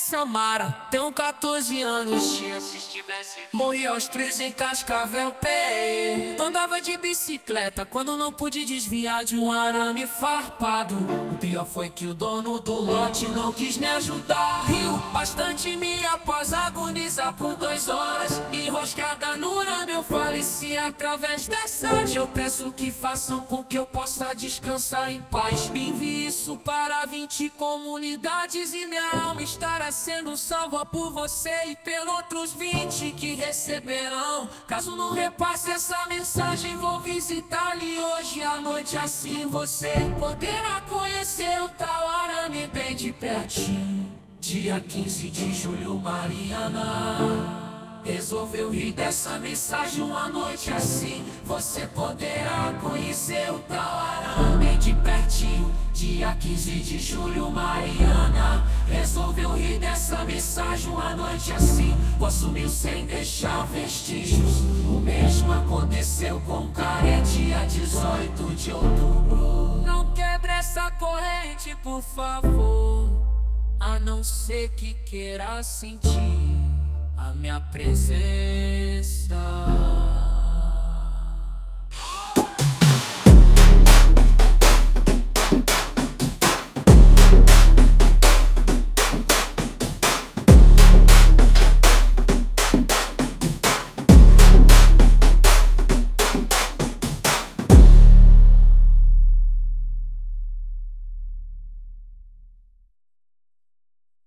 Samara, tenho 14 anos. Morri aos 13 em Cascavel, PE. Andava de bicicleta quando não pude desviar de um arame farpado. O pior foi que o dono do lote não quis me ajudar. Riu bastante me após agonizar por 2 horas. Enroscada no arame eu faleci através dessa. Eu peço que façam com que eu possa descansar em paz. Envie isso para 20 comunidades e minha alma estará sendo salva por você e pelos outros 20 que receberão. Caso não repasse essa mensagem, vou visitar-lhe hoje à noite. Assim você poderá conhecer o tal arame bem de pertinho. Dia 15 de julho, Mariana resolveu rir dessa mensagem uma noite. Assim você poderá conhecer o tal arame de pertinho. Dia 15 de julho, Mariana resolveu rir dessa mensagem uma noite. Assim sumiu sem deixar vestígios. O mesmo aconteceu com Care dia 18 de outubro. Não quebre essa corrente, por favor, a não ser que queira sentir a minha presença.